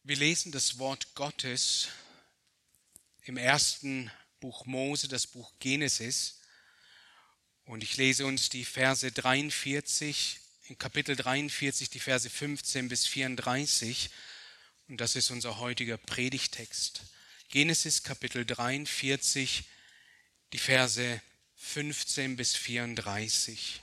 Wir lesen das Wort Gottes im ersten Buch Mose, das Buch Genesis. Und ich lese uns die Verse 43, in Kapitel 43, die Verse 15 bis 34. Und das ist unser heutiger Predigtext. Genesis Kapitel 43, die Verse 15 bis 34.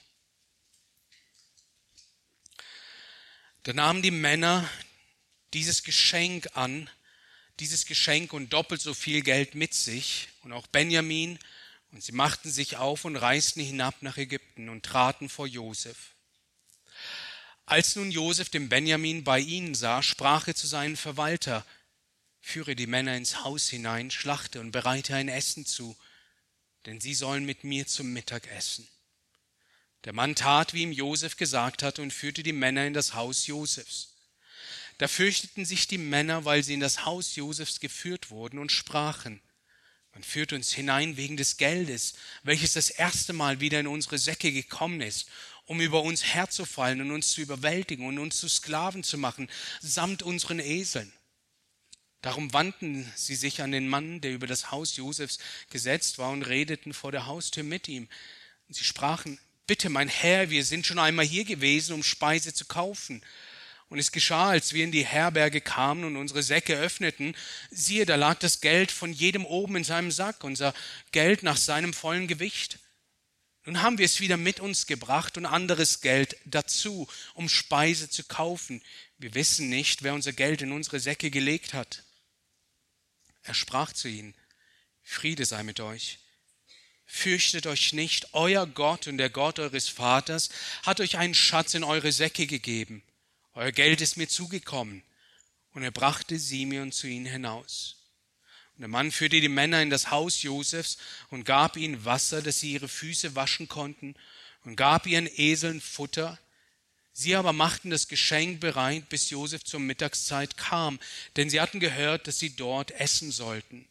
Da nahmen die Männer dieses Geschenk an, dieses Geschenk und doppelt so viel Geld mit sich und auch Benjamin, und sie machten sich auf und reisten hinab nach Ägypten und traten vor Josef. Als nun Josef den Benjamin bei ihnen sah, sprach er zu seinem Verwalter: Führe die Männer ins Haus hinein, schlachte und bereite ein Essen zu, denn sie sollen mit mir zum Mittag essen. Der Mann tat, wie ihm Josef gesagt hatte, und führte die Männer in das Haus Josefs. Da fürchteten sich die Männer, weil sie in das Haus Josefs geführt wurden, und sprachen: Man führt uns hinein wegen des Geldes, welches das erste Mal wieder in unsere Säcke gekommen ist, um über uns herzufallen und uns zu überwältigen und uns zu Sklaven zu machen, samt unseren Eseln. Darum wandten sie sich an den Mann, der über das Haus Josefs gesetzt war, und redeten vor der Haustür mit ihm. Und sie sprachen: Bitte, mein Herr, wir sind schon einmal hier gewesen, um Speise zu kaufen. Und es geschah, als wir in die Herberge kamen und unsere Säcke öffneten, siehe, da lag das Geld von jedem oben in seinem Sack, unser Geld nach seinem vollen Gewicht. Nun haben wir es wieder mit uns gebracht und anderes Geld dazu, um Speise zu kaufen. Wir wissen nicht, wer unser Geld in unsere Säcke gelegt hat. Er sprach zu ihnen: Friede sei mit euch. Fürchtet euch nicht, euer Gott und der Gott eures Vaters hat euch einen Schatz in eure Säcke gegeben. Euer Geld ist mir zugekommen. Und er brachte Simeon zu ihnen hinaus. Und der Mann führte die Männer in das Haus Josefs und gab ihnen Wasser, dass sie ihre Füße waschen konnten, und gab ihren Eseln Futter. Sie aber machten das Geschenk bereit, bis Josef zur Mittagszeit kam, denn sie hatten gehört, dass sie dort essen sollten.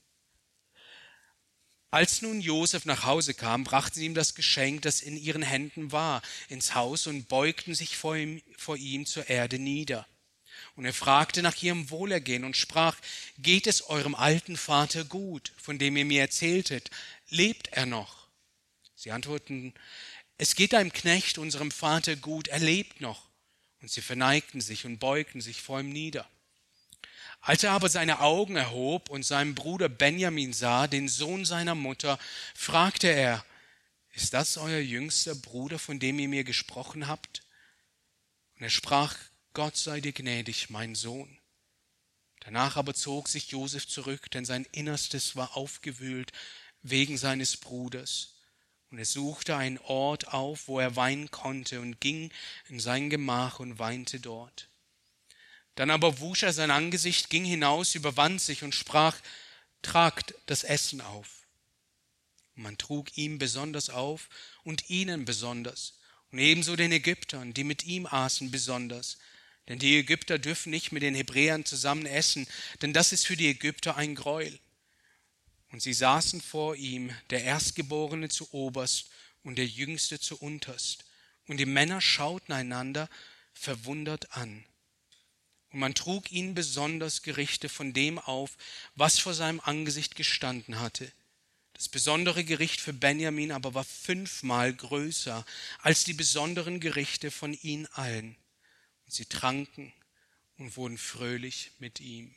Als nun Josef nach Hause kam, brachten sie ihm das Geschenk, das in ihren Händen war, ins Haus und beugten sich vor ihm zur Erde nieder. Und er fragte nach ihrem Wohlergehen und sprach: Geht es eurem alten Vater gut, von dem ihr mir erzähltet? Lebt er noch? Sie antworteten: Es geht deinem Knecht, unserem Vater, gut, er lebt noch. Und sie verneigten sich und beugten sich vor ihm nieder. Als er aber seine Augen erhob und seinen Bruder Benjamin sah, den Sohn seiner Mutter, fragte er: Ist das euer jüngster Bruder, von dem ihr mir gesprochen habt? Und er sprach: Gott sei dir gnädig, mein Sohn. Danach aber zog sich Josef zurück, denn sein Innerstes war aufgewühlt wegen seines Bruders. Und er suchte einen Ort auf, wo er weinen konnte, und ging in sein Gemach und weinte dort. Dann aber wusch er sein Angesicht, ging hinaus, überwand sich und sprach: Tragt das Essen auf. Und man trug ihm besonders auf und ihnen besonders, und ebenso den Ägyptern, die mit ihm aßen, besonders. Denn die Ägypter dürfen nicht mit den Hebräern zusammen essen, denn das ist für die Ägypter ein Gräuel. Und sie saßen vor ihm, der Erstgeborene zu oberst und der Jüngste zu unterst. Und die Männer schauten einander verwundert an. Und man trug ihnen besonders Gerichte von dem auf, was vor seinem Angesicht gestanden hatte. Das besondere Gericht für Benjamin aber war 5-mal größer als die besonderen Gerichte von ihnen allen. Und sie tranken und wurden fröhlich mit ihm.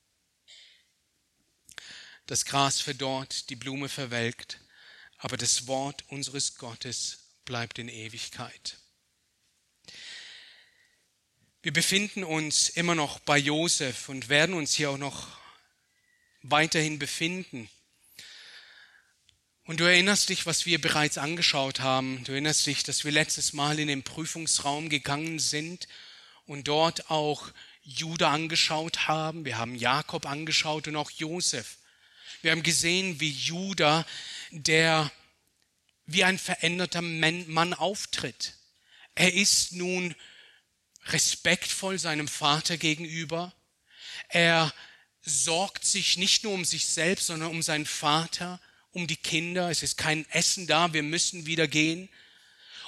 Das Gras verdorrt, die Blume verwelkt, aber das Wort unseres Gottes bleibt in Ewigkeit. Wir befinden uns immer noch bei Josef und werden uns hier auch noch weiterhin befinden. Und du erinnerst dich, was wir bereits angeschaut haben. Du erinnerst dich, dass wir letztes Mal in den Prüfungsraum gegangen sind und dort auch Juda angeschaut haben. Wir haben Jakob angeschaut und auch Josef. Wir haben gesehen, wie Juda, der wie ein veränderter Mann auftritt. Er ist nun respektvoll seinem Vater gegenüber. Er sorgt sich nicht nur um sich selbst, sondern um seinen Vater, um die Kinder. Es ist kein Essen da, wir müssen wieder gehen.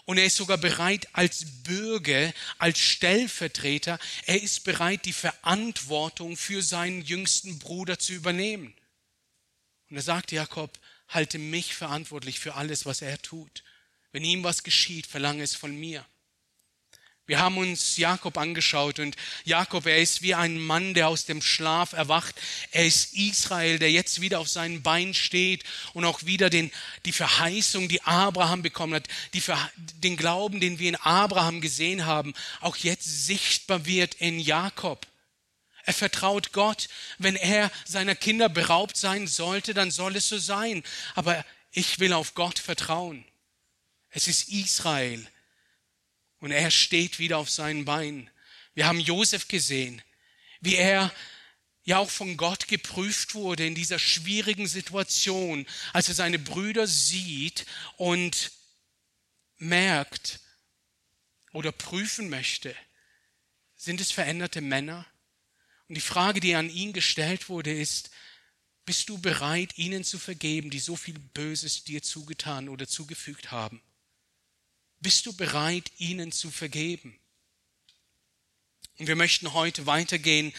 Und er ist sogar bereit als Bürger, als Stellvertreter, er ist bereit, die Verantwortung für seinen jüngsten Bruder zu übernehmen. Und da sagt Jakob, halte mich verantwortlich für alles, was er tut. Wenn ihm was geschieht, verlange es von mir. Wir haben uns Jakob angeschaut und Jakob, er ist wie ein Mann, der aus dem Schlaf erwacht. Er ist Israel, der jetzt wieder auf seinen Beinen steht und auch wieder die Verheißung, die Abraham bekommen hat, den Glauben, den wir in Abraham gesehen haben, auch jetzt sichtbar wird in Jakob. Er vertraut Gott. Wenn er seiner Kinder beraubt sein sollte, dann soll es so sein. Aber ich will auf Gott vertrauen. Es ist Israel. Und er steht wieder auf seinen Beinen. Wir haben Josef gesehen, wie er ja auch von Gott geprüft wurde in dieser schwierigen Situation, als er seine Brüder sieht und merkt oder prüfen möchte, sind es veränderte Männer? Und die Frage, die an ihn gestellt wurde, ist, bist du bereit, ihnen zu vergeben, die so viel Böses dir zugetan oder zugefügt haben? Bist du bereit, ihnen zu vergeben? Und wir möchten heute weitergehen.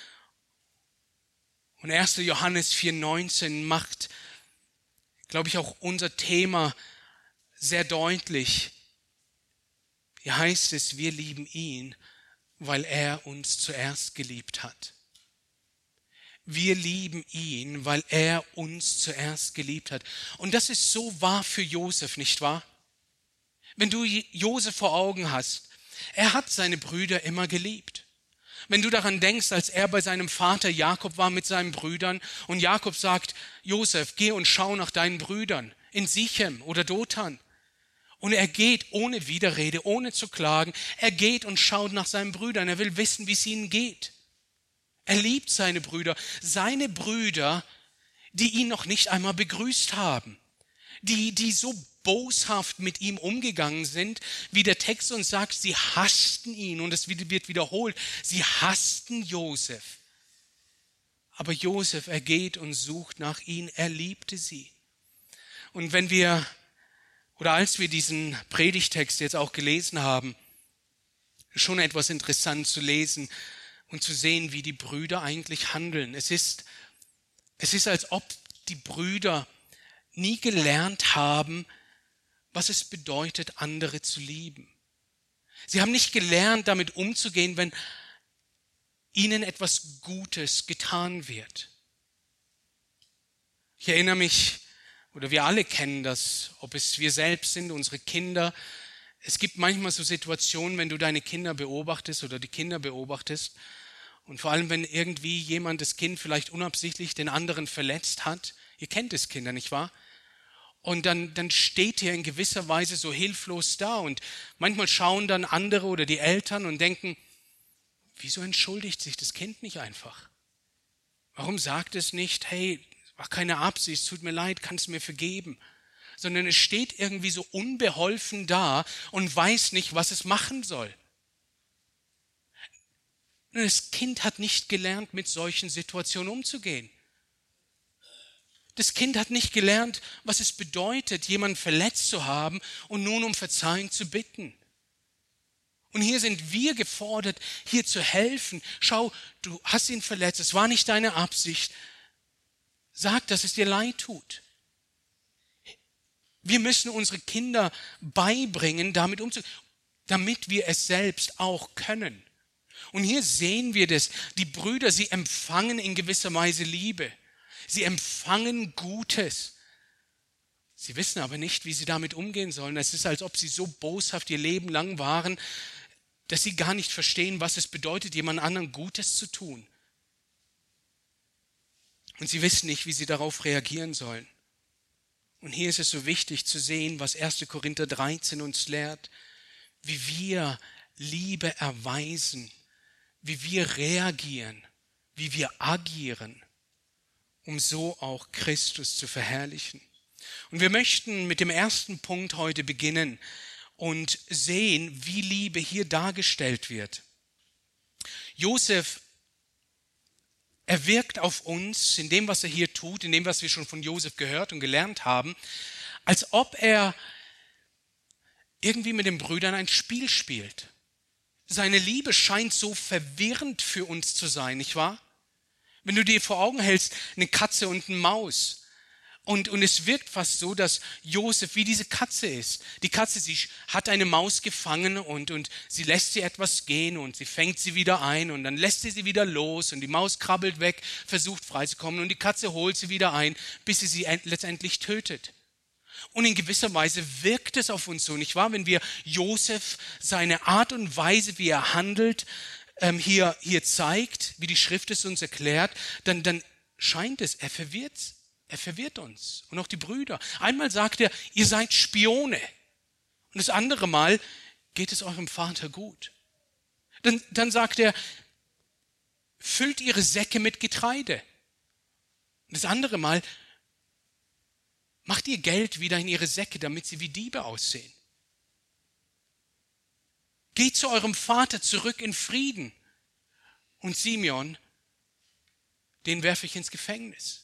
Und 1. Johannes 4,19 macht, glaube ich, auch unser Thema sehr deutlich. Hier heißt es, wir lieben ihn, weil er uns zuerst geliebt hat. Wir lieben ihn, weil er uns zuerst geliebt hat. Und das ist so wahr für Josef, nicht wahr? Wenn du Josef vor Augen hast, er hat seine Brüder immer geliebt. Wenn du daran denkst, als er bei seinem Vater Jakob war mit seinen Brüdern und Jakob sagt, Josef, geh und schau nach deinen Brüdern in Sichem oder Dothan. Und er geht ohne Widerrede, ohne zu klagen, er geht und schaut nach seinen Brüdern, er will wissen, wie es ihnen geht. Er liebt seine Brüder, die ihn noch nicht einmal begrüßt haben, die so boshaft mit ihm umgegangen sind, wie der Text uns sagt, sie hassten ihn und es wird wiederholt, sie hassten Josef. Aber Josef, er geht und sucht nach ihnen, er liebte sie. Und als wir diesen Predigtext jetzt auch gelesen haben, schon etwas interessant zu lesen und zu sehen, wie die Brüder eigentlich handeln. Es ist, als ob die Brüder nie gelernt haben, was es bedeutet, andere zu lieben. Sie haben nicht gelernt, damit umzugehen, wenn ihnen etwas Gutes getan wird. Ich erinnere mich, oder wir alle kennen das, ob es wir selbst sind, unsere Kinder. Es gibt manchmal so Situationen, wenn du deine Kinder beobachtest oder die Kinder beobachtest und vor allem, wenn irgendwie jemand das Kind vielleicht unabsichtlich den anderen verletzt hat. Ihr kennt es, Kinder, nicht wahr? Und dann steht er in gewisser Weise so hilflos da und manchmal schauen dann andere oder die Eltern und denken, wieso entschuldigt sich das Kind nicht einfach? Warum sagt es nicht, hey, war keine Absicht, es tut mir leid, kannst du mir vergeben? Sondern es steht irgendwie so unbeholfen da und weiß nicht, was es machen soll. Das Kind hat nicht gelernt, mit solchen Situationen umzugehen. Das Kind hat nicht gelernt, was es bedeutet, jemanden verletzt zu haben und nun um Verzeihung zu bitten. Und hier sind wir gefordert, hier zu helfen. Schau, du hast ihn verletzt, es war nicht deine Absicht. Sag, dass es dir leid tut. Wir müssen unsere Kinder beibringen, damit umzugehen, damit wir es selbst auch können. Und hier sehen wir das. Die Brüder, sie empfangen in gewisser Weise Liebe. Sie empfangen Gutes. Sie wissen aber nicht, wie sie damit umgehen sollen. Es ist, als ob sie so boshaft ihr Leben lang waren, dass sie gar nicht verstehen, was es bedeutet, jemand anderen Gutes zu tun. Und sie wissen nicht, wie sie darauf reagieren sollen. Und hier ist es so wichtig zu sehen, was 1. Korinther 13 uns lehrt, wie wir Liebe erweisen, wie wir reagieren, wie wir agieren, um so auch Christus zu verherrlichen. Und wir möchten mit dem ersten Punkt heute beginnen und sehen, wie Liebe hier dargestellt wird. Josef, er wirkt auf uns in dem, was er hier tut, in dem, was wir schon von Josef gehört und gelernt haben, als ob er irgendwie mit den Brüdern ein Spiel spielt. Seine Liebe scheint so verwirrend für uns zu sein, nicht wahr? Wenn du dir vor Augen hältst, eine Katze und eine Maus, und es wirkt fast so, dass Josef wie diese Katze ist. Die Katze, sie hat eine Maus gefangen und sie lässt sie etwas gehen und sie fängt sie wieder ein und dann lässt sie wieder los und die Maus krabbelt weg, versucht freizukommen und die Katze holt sie wieder ein, bis sie letztendlich tötet. Und in gewisser Weise wirkt es auf uns so, nicht wahr? Wenn wir Josef seine Art und Weise, wie er handelt, hier zeigt, wie die Schrift es uns erklärt, dann scheint es, er verwirrt uns und auch die Brüder. Einmal sagt er, ihr seid Spione. Und das andere Mal geht es eurem Vater gut. Dann sagt er, füllt ihre Säcke mit Getreide. Und das andere Mal, macht ihr Geld wieder in ihre Säcke, damit sie wie Diebe aussehen. Geht zu eurem Vater zurück in Frieden. Und Simeon, den werfe ich ins Gefängnis.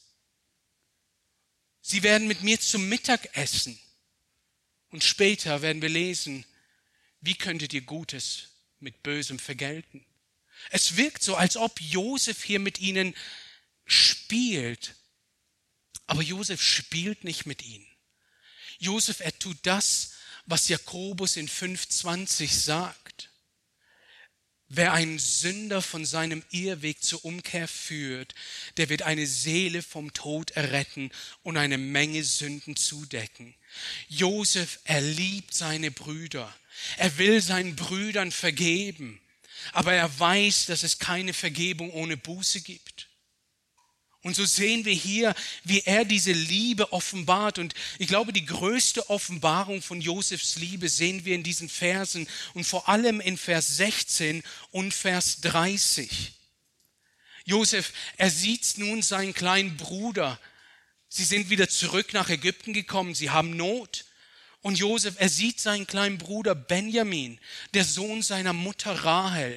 Sie werden mit mir zum Mittag essen. Und später werden wir lesen, wie könntet ihr Gutes mit Bösem vergelten? Es wirkt so, als ob Josef hier mit ihnen spielt. Aber Josef spielt nicht mit ihnen. Josef, er tut das, was Jakobus in 5,20 sagt. Wer einen Sünder von seinem Irrweg zur Umkehr führt, der wird eine Seele vom Tod erretten und eine Menge Sünden zudecken. Josef, er liebt seine Brüder. Er will seinen Brüdern vergeben. Aber er weiß, dass es keine Vergebung ohne Buße gibt. Und so sehen wir hier, wie er diese Liebe offenbart. Und ich glaube, die größte Offenbarung von Josefs Liebe sehen wir in diesen Versen und vor allem in Vers 16 und Vers 30. Josef, er sieht nun seinen kleinen Bruder. Sie sind wieder zurück nach Ägypten gekommen. Sie haben Not. Und Josef, er sieht seinen kleinen Bruder Benjamin, der Sohn seiner Mutter Rahel.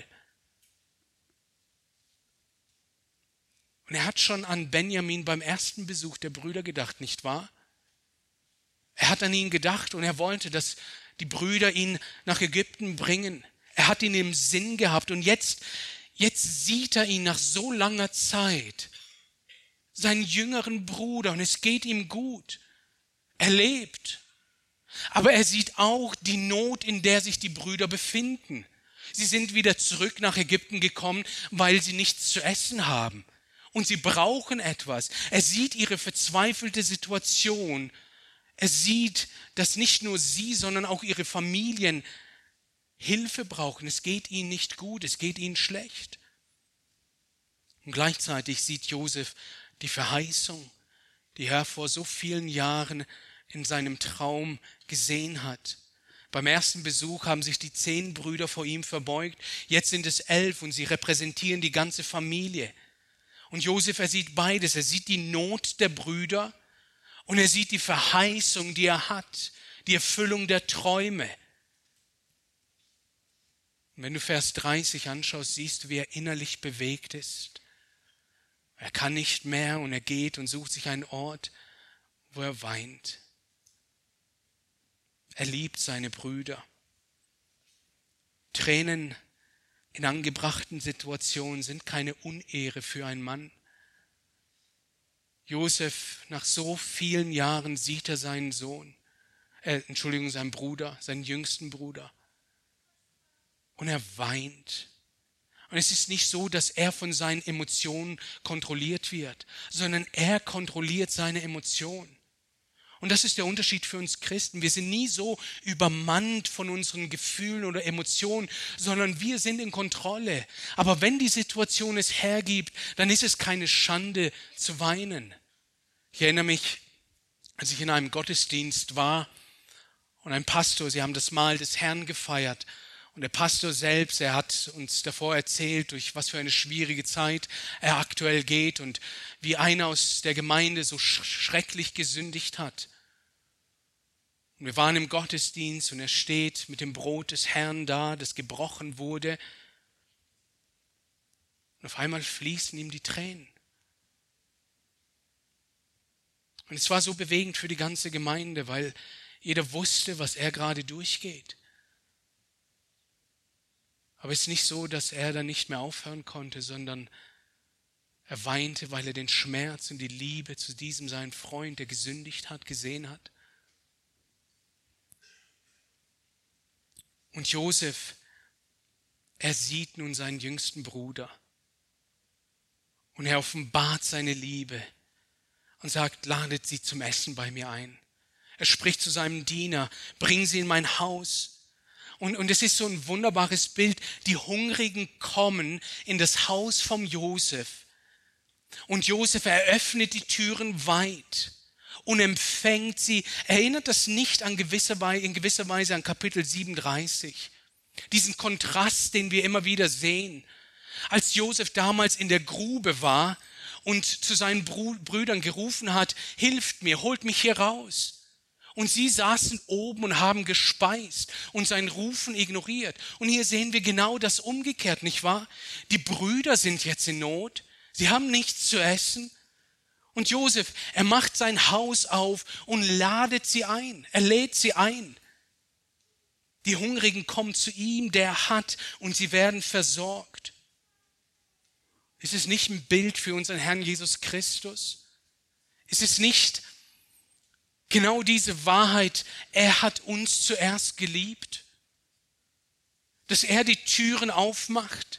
Und er hat schon an Benjamin beim ersten Besuch der Brüder gedacht, nicht wahr? Er hat an ihn gedacht und er wollte, dass die Brüder ihn nach Ägypten bringen. Er hat ihn im Sinn gehabt und jetzt sieht er ihn nach so langer Zeit, seinen jüngeren Bruder, und es geht ihm gut. Er lebt. Aber er sieht auch die Not, in der sich die Brüder befinden. Sie sind wieder zurück nach Ägypten gekommen, weil sie nichts zu essen haben. Und sie brauchen etwas. Er sieht ihre verzweifelte Situation. Er sieht, dass nicht nur sie, sondern auch ihre Familien Hilfe brauchen. Es geht ihnen nicht gut, es geht ihnen schlecht. Und gleichzeitig sieht Josef die Verheißung, die er vor so vielen Jahren in seinem Traum gesehen hat. Beim ersten Besuch haben sich die 10 Brüder vor ihm verbeugt. Jetzt sind es 11 und sie repräsentieren die ganze Familie. Und Josef, er sieht beides. Er sieht die Not der Brüder und er sieht die Verheißung, die er hat, die Erfüllung der Träume. Und wenn du Vers 30 anschaust, siehst du, wie er innerlich bewegt ist. Er kann nicht mehr und er geht und sucht sich einen Ort, wo er weint. Er liebt seine Brüder. Tränen in angebrachten Situationen sind keine Unehre für einen Mann. Josef, nach so vielen Jahren sieht er seinen seinen Bruder, seinen jüngsten Bruder. Und er weint. Und es ist nicht so, dass er von seinen Emotionen kontrolliert wird, sondern er kontrolliert seine Emotionen. Und das ist der Unterschied für uns Christen. Wir sind nie so übermannt von unseren Gefühlen oder Emotionen, sondern wir sind in Kontrolle. Aber wenn die Situation es hergibt, dann ist es keine Schande zu weinen. Ich erinnere mich, als ich in einem Gottesdienst war und ein Pastor, sie haben das Mahl des Herrn gefeiert. Und der Pastor selbst, er hat uns davor erzählt, durch was für eine schwierige Zeit er aktuell geht und wie einer aus der Gemeinde so schrecklich gesündigt hat. Und wir waren im Gottesdienst und er steht mit dem Brot des Herrn da, das gebrochen wurde. Und auf einmal fließen ihm die Tränen. Und es war so bewegend für die ganze Gemeinde, weil Jeder wusste, was er gerade durchgeht. Aber es ist nicht so, dass er dann nicht mehr aufhören konnte, sondern er weinte, weil er den Schmerz und die Liebe zu diesem seinen Freund, der gesündigt hat, gesehen hat. Und Josef, er sieht nun seinen jüngsten Bruder und er offenbart seine Liebe und sagt, ladet sie zum Essen bei mir ein. Er spricht zu seinem Diener, bring sie in mein Haus. Und es ist so ein wunderbares Bild. Die Hungrigen kommen in das Haus vom Josef. Und Josef eröffnet die Türen weit und empfängt sie. Erinnert das nicht in gewisser Weise an Kapitel 37? Diesen Kontrast, den wir immer wieder sehen. Als Josef damals in der Grube war und zu seinen Brüdern gerufen hat, hilft mir, holt mich hier raus. Und sie saßen oben und haben gespeist und sein Rufen ignoriert. Und hier sehen wir genau das umgekehrt, nicht wahr? Die Brüder sind jetzt in Not. Sie haben nichts zu essen. Und Josef, er macht sein Haus auf und ladet sie ein. Er lädt sie ein. Die Hungrigen kommen zu ihm, der hat, und sie werden versorgt. Ist es nicht ein Bild für unseren Herrn Jesus Christus? Ist es nicht genau diese Wahrheit, er hat uns zuerst geliebt, dass er die Türen aufmacht?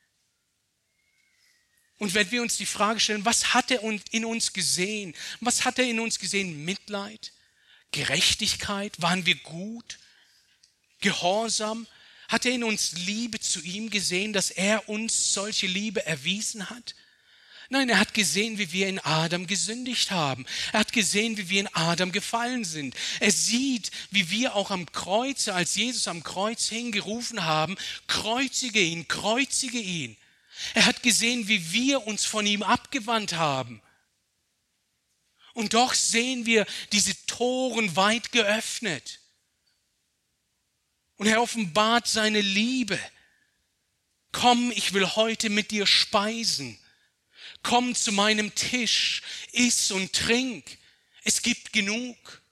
Und wenn wir uns die Frage stellen, was hat er in uns gesehen? Was hat er in uns gesehen? Mitleid? Gerechtigkeit? Waren wir gut? Gehorsam? Hat er in uns Liebe zu ihm gesehen, dass er uns solche Liebe erwiesen hat? Nein, er hat gesehen, wie wir in Adam gesündigt haben. Er hat gesehen, wie wir in Adam gefallen sind. Er sieht, wie wir auch am Kreuze, als Jesus am Kreuz hing, gerufen haben, kreuzige ihn, kreuzige ihn. Er hat gesehen, wie wir uns von ihm abgewandt haben. Und doch sehen wir diese Toren weit geöffnet. Und er offenbart seine Liebe. Komm, ich will heute mit dir speisen. Komm zu meinem Tisch, iss und trink. Es gibt genug.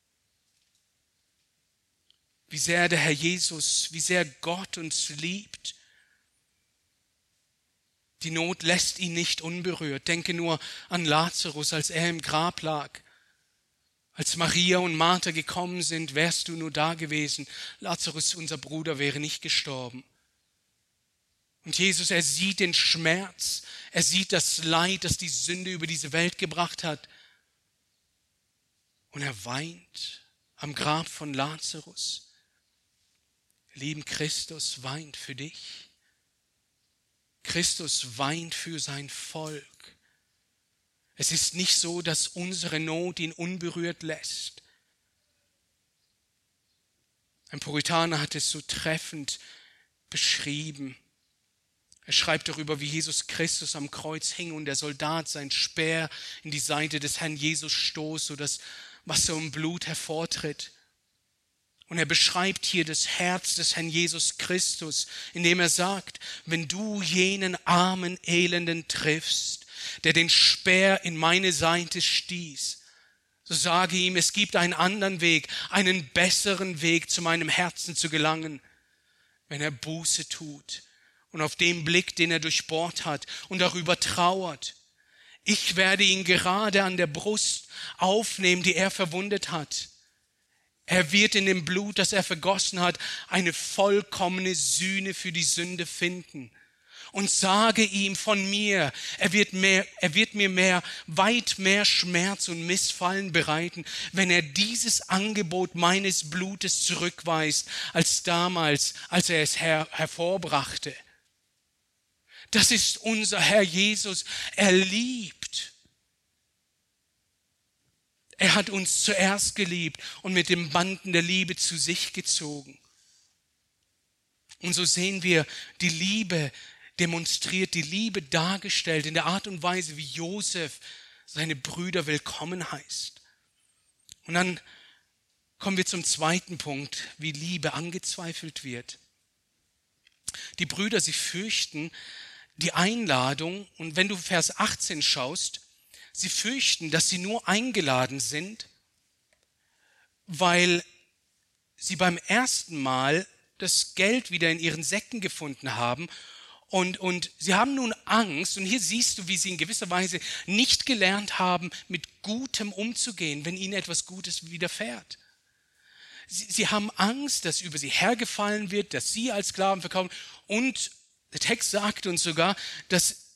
Wie sehr der Herr Jesus, wie sehr Gott uns liebt. Die Not lässt ihn nicht unberührt. Denke nur an Lazarus, als er im Grab lag. Als Maria und Martha gekommen sind, wärst du nur da gewesen. Lazarus, unser Bruder, wäre nicht gestorben. Und Jesus, er sieht den Schmerz, er sieht das Leid, das die Sünde über diese Welt gebracht hat. Und er weint am Grab von Lazarus. Lieben, Christus weint für dich. Christus weint für sein Volk. Es ist nicht so, dass unsere Not ihn unberührt lässt. Ein Puritaner hat es so treffend beschrieben. Er schreibt darüber, wie Jesus Christus am Kreuz hing und der Soldat sein Speer in die Seite des Herrn Jesus stoß, sodass Wasser und Blut hervortritt. Und er beschreibt hier das Herz des Herrn Jesus Christus, indem er sagt, wenn du jenen armen Elenden triffst, der den Speer in meine Seite stieß, so sage ihm, es gibt einen anderen Weg, einen besseren Weg zu meinem Herzen zu gelangen, wenn er Buße tut und auf den Blick, den er durchbohrt hat und darüber trauert. Ich werde ihn gerade an der Brust aufnehmen, die er verwundet hat. Er wird in dem Blut, das er vergossen hat, eine vollkommene Sühne für die Sünde finden. Und sage ihm von mir, er wird mir weit mehr Schmerz und Missfallen bereiten, wenn er dieses Angebot meines Blutes zurückweist, als damals, als er es hervorbrachte. Das ist unser Herr Jesus. Er liebt. Er hat uns zuerst geliebt und mit den Banden der Liebe zu sich gezogen. Und so sehen wir die Liebe demonstriert, die Liebe dargestellt in der Art und Weise, wie Josef seine Brüder willkommen heißt. Und dann kommen wir zum zweiten Punkt, wie Liebe angezweifelt wird. Die Brüder, sie fürchten die Einladung, und wenn du Vers 18 schaust, sie fürchten, dass sie nur eingeladen sind weil sie beim ersten Mal das Geld wieder in ihren Säcken gefunden haben. Und sie haben nun Angst, und hier siehst du, wie sie in gewisser Weise nicht gelernt haben, mit Gutem umzugehen, wenn ihnen etwas Gutes widerfährt. Sie haben Angst, dass über sie hergefallen wird, dass sie als Sklaven verkaufen. Und der Text sagt uns sogar, dass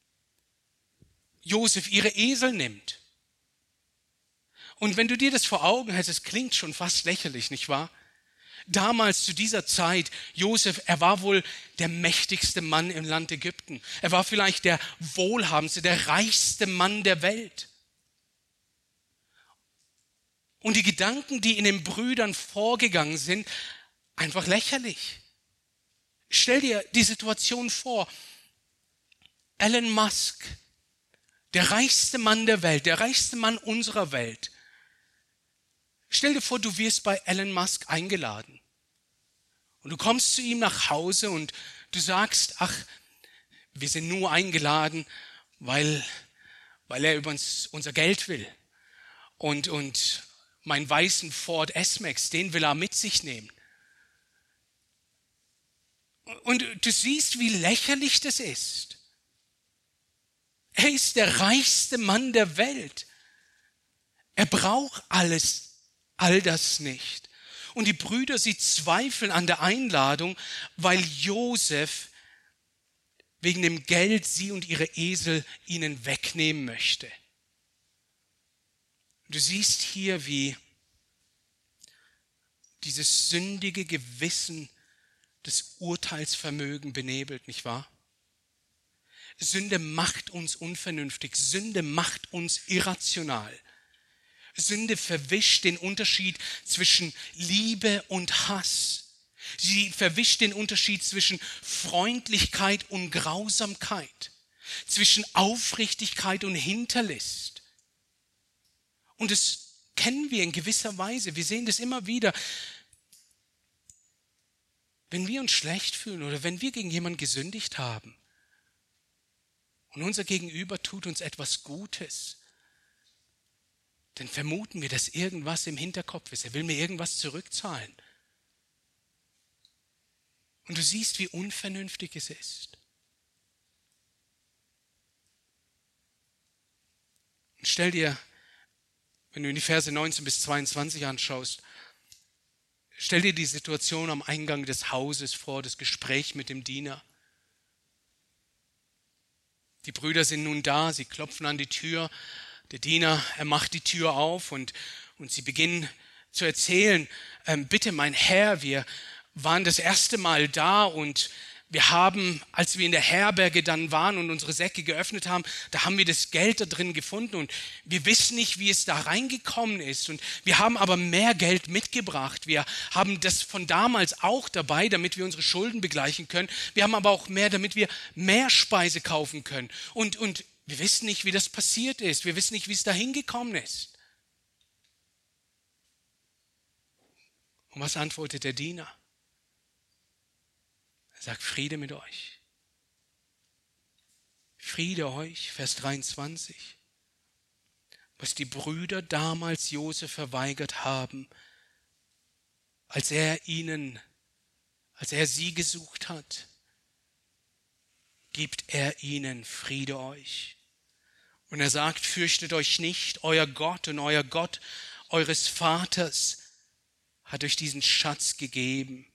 Josef ihre Esel nimmt. Und wenn du dir das vor Augen hältst, es klingt schon fast lächerlich, nicht wahr? Damals zu dieser Zeit, Josef, er war wohl der mächtigste Mann im Land Ägypten. Er war vielleicht der wohlhabendste, der reichste Mann der Welt. Und die Gedanken, die in den Brüdern vorgegangen sind, einfach lächerlich. Stell dir die Situation vor. Elon Musk, der reichste Mann der Welt, der reichste Mann unserer Welt. Stell dir vor, du wirst bei Elon Musk eingeladen. Und du kommst zu ihm nach Hause und du sagst, ach, wir sind nur eingeladen, weil er über unser Geld will. Und meinen weißen Ford S-Max, den will er mit sich nehmen. Und du siehst, wie lächerlich das ist. Er ist der reichste Mann der Welt. Er braucht all das nicht. Und die Brüder, sie zweifeln an der Einladung, weil Josef wegen dem Geld sie und ihre Esel ihnen wegnehmen möchte. Du siehst hier, wie dieses sündige Gewissen das Urteilsvermögen benebelt, nicht wahr? Sünde macht uns unvernünftig, Sünde macht uns irrational. Sünde verwischt den Unterschied zwischen Liebe und Hass. Sie verwischt den Unterschied zwischen Freundlichkeit und Grausamkeit, zwischen Aufrichtigkeit und Hinterlist. Und das kennen wir in gewisser Weise. Wir sehen das immer wieder. Wenn wir uns schlecht fühlen oder wenn wir gegen jemanden gesündigt haben und unser Gegenüber tut uns etwas Gutes, dann vermuten wir, dass irgendwas im Hinterkopf ist. Er will mir irgendwas zurückzahlen. Und du siehst, wie unvernünftig es ist. Und stell dir, wenn du in die Verse 19 bis 22 anschaust, stell dir die Situation am Eingang des Hauses vor, das Gespräch mit dem Diener. Die Brüder sind nun da, sie klopfen an die Tür. Der Diener, er macht die Tür auf und sie beginnen zu erzählen, bitte mein Herr, wir waren das erste Mal da und wir haben, als wir in der Herberge dann waren und unsere Säcke geöffnet haben, da haben wir das Geld da drin gefunden und wir wissen nicht, wie es da reingekommen ist. Und wir haben aber mehr Geld mitgebracht. Wir haben das von damals auch dabei, damit wir unsere Schulden begleichen können. Wir haben aber auch mehr, damit wir mehr Speise kaufen können. Und wir wissen nicht, wie das passiert ist. Wir wissen nicht, wie es da hingekommen ist. Und was antwortet der Diener? Er sagt, Friede mit euch. Friede euch, Vers 23. Was die Brüder damals Josef verweigert haben, als er sie gesucht hat, gibt er ihnen Friede euch. Und er sagt, fürchtet euch nicht, euer Gott und euer Gott eures Vaters hat euch diesen Schatz gegeben.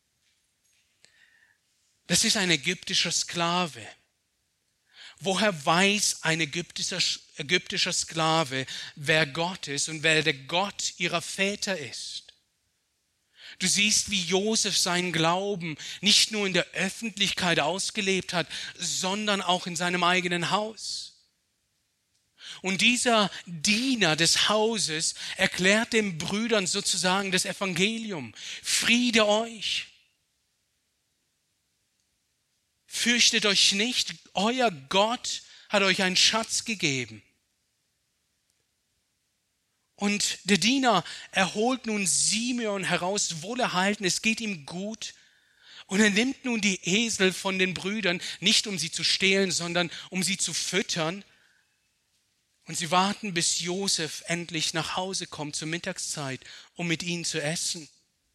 Das ist ein ägyptischer Sklave. Woher weiß ein ägyptischer Sklave, wer Gott ist und wer der Gott ihrer Väter ist? Du siehst, wie Josef seinen Glauben nicht nur in der Öffentlichkeit ausgelebt hat, sondern auch in seinem eigenen Haus. Und dieser Diener des Hauses erklärt den Brüdern sozusagen das Evangelium. Friede euch. Fürchtet euch nicht, euer Gott hat euch einen Schatz gegeben. Und der Diener erholt nun Simeon heraus, wohlerhalten, es geht ihm gut. Und er nimmt nun die Esel von den Brüdern, nicht um sie zu stehlen, sondern um sie zu füttern. Und sie warten, bis Josef endlich nach Hause kommt zur Mittagszeit, um mit ihnen zu essen.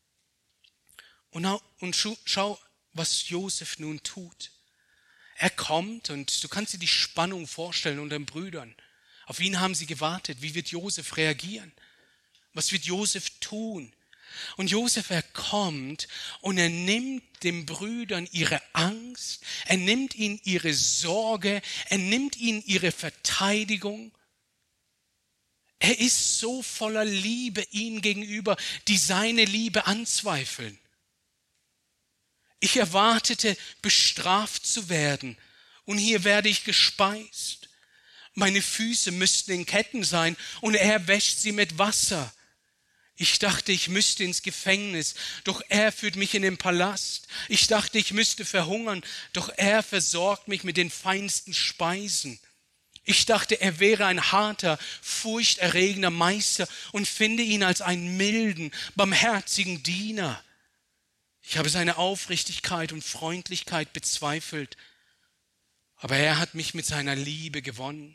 Und schau, was Josef nun tut. Er kommt und du kannst dir die Spannung vorstellen unter den Brüdern. Auf ihn haben sie gewartet. Wie wird Josef reagieren? Was wird Josef tun? Und Josef, er kommt und er nimmt den Brüdern ihre Angst, er nimmt ihnen ihre Sorge, er nimmt ihnen ihre Verteidigung. Er ist so voller Liebe ihnen gegenüber, die seine Liebe anzweifeln. Ich erwartete, bestraft zu werden, und hier werde ich gespeist. Meine Füße müssten in Ketten sein, und er wäscht sie mit Wasser. Ich dachte, ich müsste ins Gefängnis, doch er führt mich in den Palast. Ich dachte, ich müsste verhungern, doch er versorgt mich mit den feinsten Speisen. Ich dachte, er wäre ein harter, furchterregender Meister und finde ihn als einen milden, barmherzigen Diener. Ich habe seine Aufrichtigkeit und Freundlichkeit bezweifelt, aber er hat mich mit seiner Liebe gewonnen.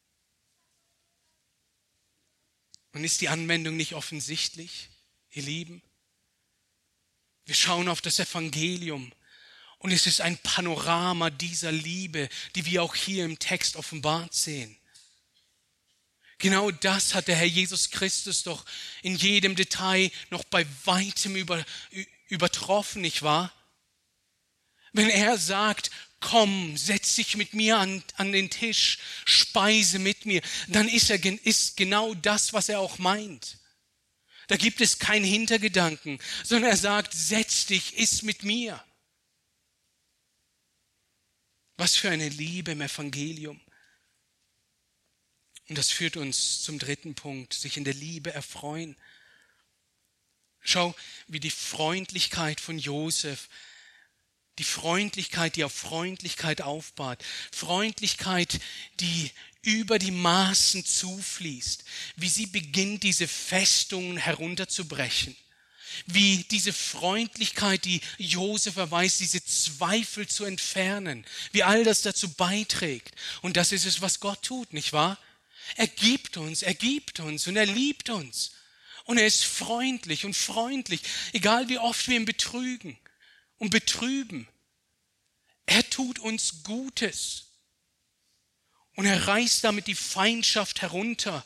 Und ist die Anwendung nicht offensichtlich, ihr Lieben? Wir schauen auf das Evangelium und es ist ein Panorama dieser Liebe, die wir auch hier im Text offenbart sehen. Genau das hat der Herr Jesus Christus doch in jedem Detail noch bei weitem übertroffen, nicht wahr? Wenn er sagt, komm, setz dich mit mir an den Tisch, speise mit mir, dann ist genau das, was er auch meint. Da gibt es keinen Hintergedanken, sondern er sagt, setz dich, iss mit mir. Was für eine Liebe im Evangelium. Und das führt uns zum dritten Punkt, sich in der Liebe erfreuen. Schau, wie die Freundlichkeit von Josef, die Freundlichkeit, die auf Freundlichkeit aufbaut, Freundlichkeit, die über die Maßen zufließt, wie sie beginnt, diese Festungen herunterzubrechen, wie diese Freundlichkeit, die Josef erweist, diese Zweifel zu entfernen, wie all das dazu beiträgt. Und das ist es, was Gott tut, nicht wahr? Er gibt uns und er liebt uns. Und er ist freundlich, egal wie oft wir ihn betrügen und betrüben. Er tut uns Gutes. Und er reißt damit die Feindschaft herunter.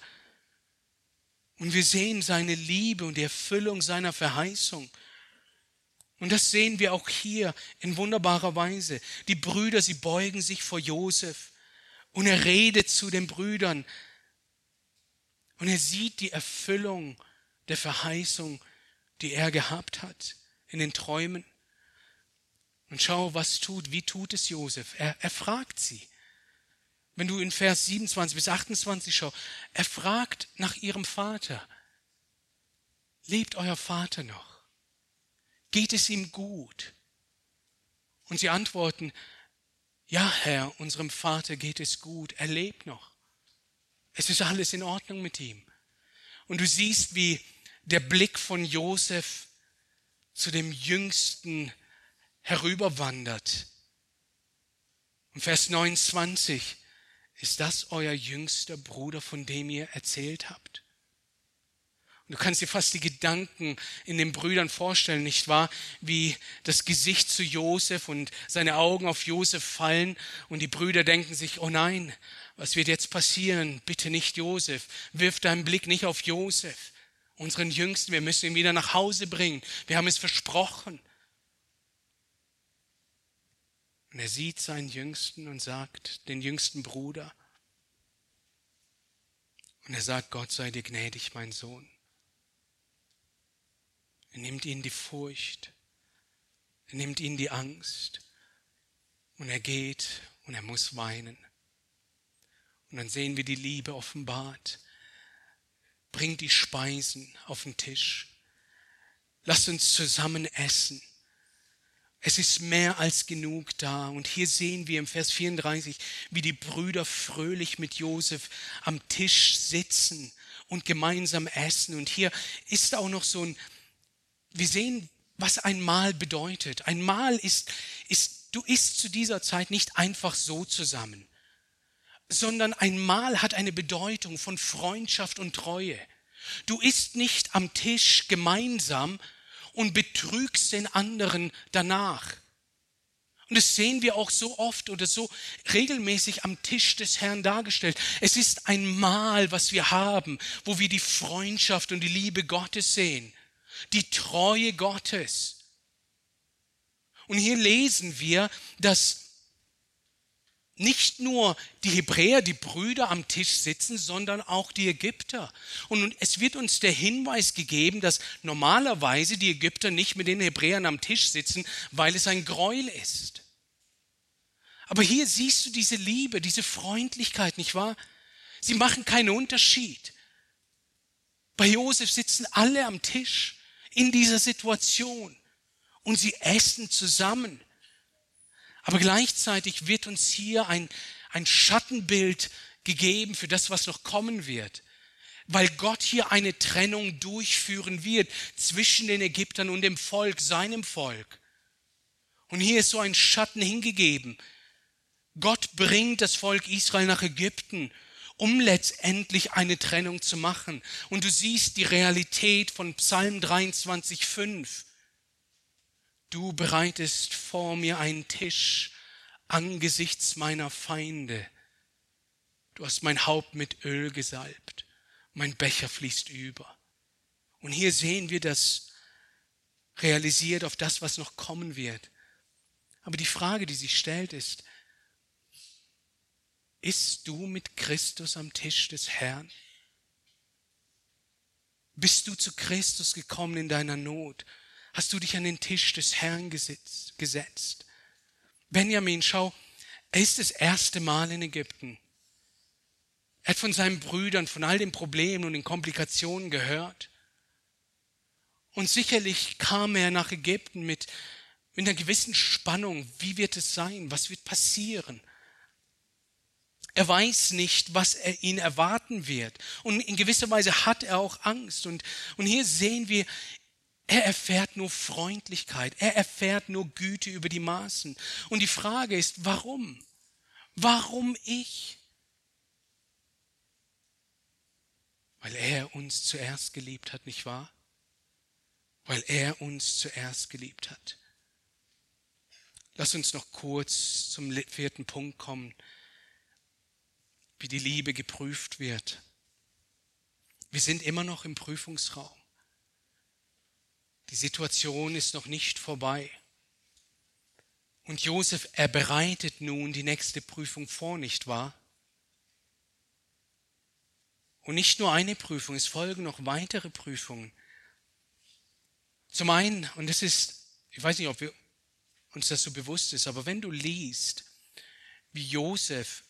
Und wir sehen seine Liebe und die Erfüllung seiner Verheißung. Und das sehen wir auch hier in wunderbarer Weise. Die Brüder, sie beugen sich vor Josef. Und er redet zu den Brüdern. Und er sieht die Erfüllung der Verheißung, die er gehabt hat in den Träumen. Und schau, wie tut es Josef? Er fragt sie. Wenn du in Vers 27 bis 28 schaust, er fragt nach ihrem Vater. Lebt euer Vater noch? Geht es ihm gut? Und sie antworten, ja Herr, unserem Vater geht es gut, er lebt noch. Es ist alles in Ordnung mit ihm. Und du siehst, wie der Blick von Josef zu dem Jüngsten herüberwandert. Und Vers 29, ist das euer jüngster Bruder, von dem ihr erzählt habt? Und du kannst dir fast die Gedanken in den Brüdern vorstellen, nicht wahr? Wie das Gesicht zu Josef und seine Augen auf Josef fallen und die Brüder denken sich, oh nein, was wird jetzt passieren? Bitte nicht Josef. Wirf deinen Blick nicht auf Josef, unseren Jüngsten. Wir müssen ihn wieder nach Hause bringen. Wir haben es versprochen. Und er sieht seinen Jüngsten und sagt, den jüngsten Bruder. Und er sagt, Gott sei dir gnädig, mein Sohn. Er nimmt ihnen die Furcht. Er nimmt ihnen die Angst. Und er geht und er muss weinen. Und dann sehen wir die Liebe offenbart. Bringt die Speisen auf den Tisch. Lasst uns zusammen essen. Es ist mehr als genug da. Und hier sehen wir im Vers 34, wie die Brüder fröhlich mit Josef am Tisch sitzen und gemeinsam essen. Und hier ist auch noch so wir sehen, was ein Mahl bedeutet. Ein Mahl du isst zu dieser Zeit nicht einfach so zusammen. sondern ein Mahl hat eine Bedeutung von Freundschaft und Treue. Du isst nicht am Tisch gemeinsam und betrügst den anderen danach. Und das sehen wir auch so oft oder so regelmäßig am Tisch des Herrn dargestellt. Es ist ein Mahl, was wir haben, wo wir die Freundschaft und die Liebe Gottes sehen, die Treue Gottes. Und hier lesen wir, dass nicht nur die Hebräer, die Brüder am Tisch sitzen, sondern auch die Ägypter. Und es wird uns der Hinweis gegeben, dass normalerweise die Ägypter nicht mit den Hebräern am Tisch sitzen, weil es ein Gräuel ist. Aber hier siehst du diese Liebe, diese Freundlichkeit, nicht wahr? Sie machen keinen Unterschied. Bei Josef sitzen alle am Tisch in dieser Situation und sie essen zusammen. Aber gleichzeitig wird uns hier ein Schattenbild gegeben für das, was noch kommen wird. Weil Gott hier eine Trennung durchführen wird zwischen den Ägyptern und dem Volk, seinem Volk. Und hier ist so ein Schatten hingegeben. Gott bringt das Volk Israel nach Ägypten, um letztendlich eine Trennung zu machen. Und du siehst die Realität von Psalm 23,5. Du bereitest vor mir einen Tisch angesichts meiner Feinde. Du hast mein Haupt mit Öl gesalbt. Mein Becher fließt über. Und hier sehen wir das realisiert auf das, was noch kommen wird. Aber die Frage, die sich stellt, ist, isst du mit Christus am Tisch des Herrn? Bist du zu Christus gekommen in deiner Not? Hast du dich an den Tisch des Herrn gesetzt? Benjamin, schau, er ist das erste Mal in Ägypten. Er hat von seinen Brüdern, von all den Problemen und den Komplikationen gehört. Und sicherlich kam er nach Ägypten mit einer gewissen Spannung. Wie wird es sein? Was wird passieren? Er weiß nicht, was ihn erwarten wird. Und in gewisser Weise hat er auch Angst. Und hier sehen wir, er erfährt nur Freundlichkeit. Er erfährt nur Güte über die Maßen. Und die Frage ist, warum? Warum ich? Weil er uns zuerst geliebt hat, nicht wahr? Weil er uns zuerst geliebt hat. Lass uns noch kurz zum 4. Punkt kommen, wie die Liebe geprüft wird. Wir sind immer noch im Prüfungsraum. Die Situation ist noch nicht vorbei. Und Josef, er bereitet nun die nächste Prüfung vor, nicht wahr? Und nicht nur eine Prüfung, es folgen noch weitere Prüfungen. Zum einen, und das ist, ich weiß nicht, ob uns das so bewusst ist, aber wenn du liest, wie Josef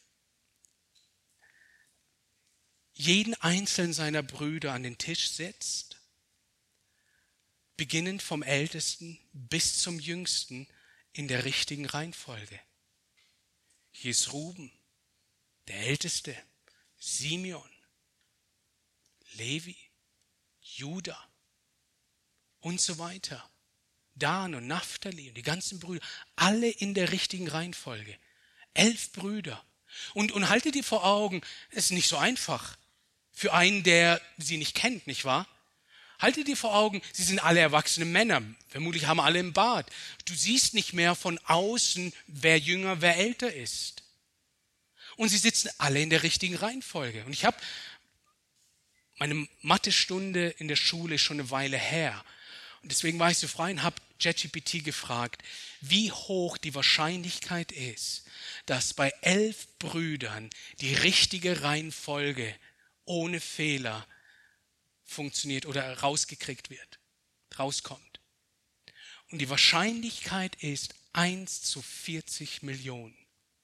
jeden einzelnen seiner Brüder an den Tisch setzt, beginnend vom Ältesten bis zum Jüngsten in der richtigen Reihenfolge. Hier ist Ruben, der Älteste, Simeon, Levi, Juda und so weiter. Dan und Naphtali und die ganzen Brüder, alle in der richtigen Reihenfolge. 11 Brüder. Und halte dir vor Augen, es ist nicht so einfach für einen, der sie nicht kennt, nicht wahr? Halte dir vor Augen, sie sind alle erwachsene Männer. Vermutlich haben alle einen Bart. Du siehst nicht mehr von außen, wer jünger, wer älter ist. Und sie sitzen alle in der richtigen Reihenfolge. Und ich habe meine Mathestunde in der Schule schon eine Weile her. Und deswegen war ich so frei und habe ChatGPT gefragt, wie hoch die Wahrscheinlichkeit ist, dass bei 11 Brüdern die richtige Reihenfolge ohne Fehler funktioniert oder rauskommt. Und die Wahrscheinlichkeit ist 1 zu 40 Millionen.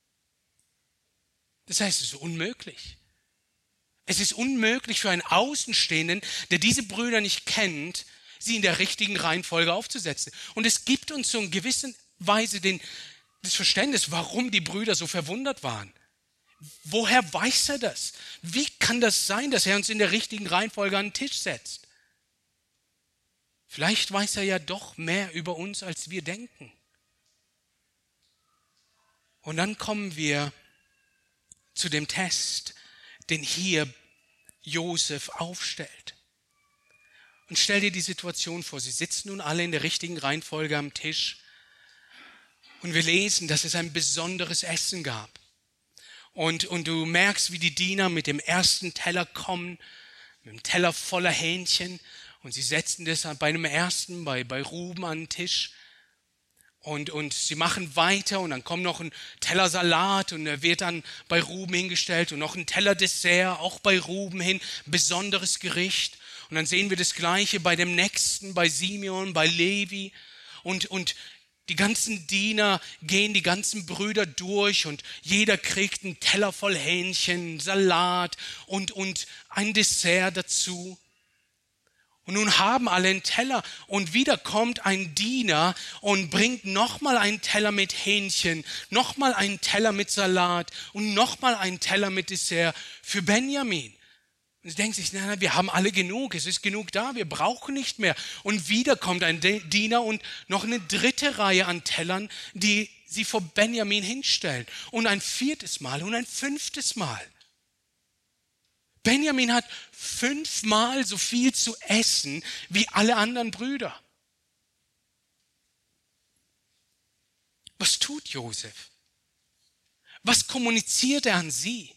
Das heißt, es ist unmöglich. Es ist unmöglich für einen Außenstehenden, der diese Brüder nicht kennt, sie in der richtigen Reihenfolge aufzusetzen. Und es gibt uns so in gewisser Weise das Verständnis, warum die Brüder so verwundert waren. Woher weiß er das? Wie kann das sein, dass er uns in der richtigen Reihenfolge an den Tisch setzt? Vielleicht weiß er ja doch mehr über uns, als wir denken. Und dann kommen wir zu dem Test, den hier Josef aufstellt. Und stell dir die Situation vor, sie sitzen nun alle in der richtigen Reihenfolge am Tisch und wir lesen, dass es ein besonderes Essen gab. Und du merkst, wie die Diener mit dem ersten Teller kommen, mit einem Teller voller Hähnchen und sie setzen das bei einem ersten, bei Ruben an den Tisch. Und sie machen weiter und dann kommt noch ein Teller Salat und er wird dann bei Ruben hingestellt und noch ein Teller Dessert, auch bei Ruben hin, besonderes Gericht. Und dann sehen wir das Gleiche bei dem Nächsten, bei Simeon, bei Levi. Und die ganzen Diener gehen die ganzen Brüder durch und jeder kriegt einen Teller voll Hähnchen, Salat und ein Dessert dazu. Und nun haben alle einen Teller und wieder kommt ein Diener und bringt nochmal einen Teller mit Hähnchen, nochmal einen Teller mit Salat und nochmal einen Teller mit Dessert für Benjamin. Und sie denken sich, nein, wir haben alle genug, es ist genug da, wir brauchen nicht mehr. Und wieder kommt ein Diener und noch eine dritte Reihe an Tellern, die sie vor Benjamin hinstellen. Und ein viertes Mal und ein fünftes Mal. Benjamin hat 5-mal so viel zu essen wie alle anderen Brüder. Was tut Josef? Was kommuniziert er an sie?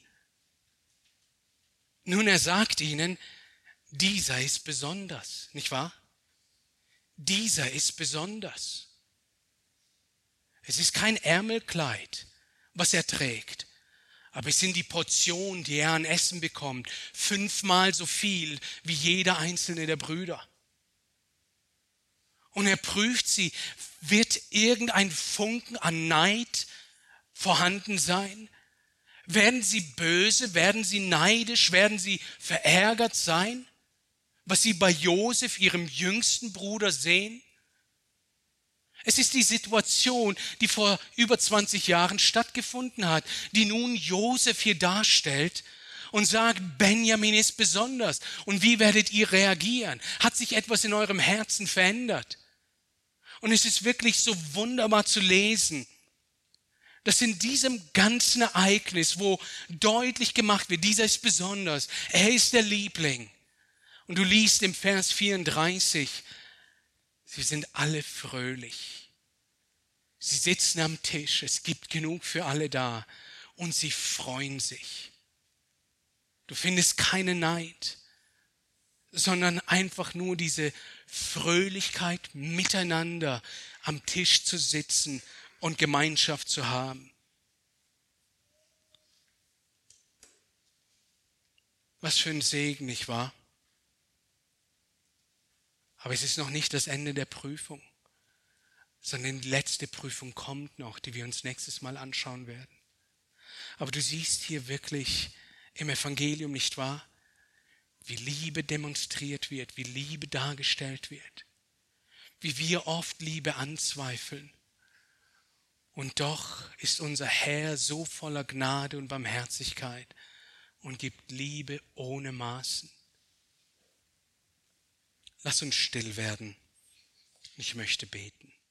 Nun, er sagt ihnen, dieser ist besonders, nicht wahr? Dieser ist besonders. Es ist kein Ärmelkleid, was er trägt. Aber es sind die Portionen, die er an Essen bekommt, 5-mal so viel wie jeder einzelne der Brüder. Und er prüft sie, wird irgendein Funken an Neid vorhanden sein? Werden sie böse, werden sie neidisch, werden sie verärgert sein? Was sie bei Josef, ihrem jüngsten Bruder, sehen? Es ist die Situation, die vor über 20 Jahren stattgefunden hat, die nun Josef hier darstellt und sagt, Benjamin ist besonders. Und wie werdet ihr reagieren? Hat sich etwas in eurem Herzen verändert? Und es ist wirklich so wunderbar zu lesen, dass in diesem ganzen Ereignis, wo deutlich gemacht wird, dieser ist besonders, er ist der Liebling. Und du liest im Vers 34, sie sind alle fröhlich. Sie sitzen am Tisch, es gibt genug für alle da und sie freuen sich. Du findest keinen Neid, sondern einfach nur diese Fröhlichkeit, miteinander am Tisch zu sitzen und Gemeinschaft zu haben. Was für ein Segen, nicht wahr? Aber es ist noch nicht das Ende der Prüfung, sondern die letzte Prüfung kommt noch, die wir uns nächstes Mal anschauen werden. Aber du siehst hier wirklich im Evangelium, nicht wahr, wie Liebe demonstriert wird, wie Liebe dargestellt wird, wie wir oft Liebe anzweifeln. Und doch ist unser Herr so voller Gnade und Barmherzigkeit und gibt Liebe ohne Maßen. Lass uns still werden. Ich möchte beten.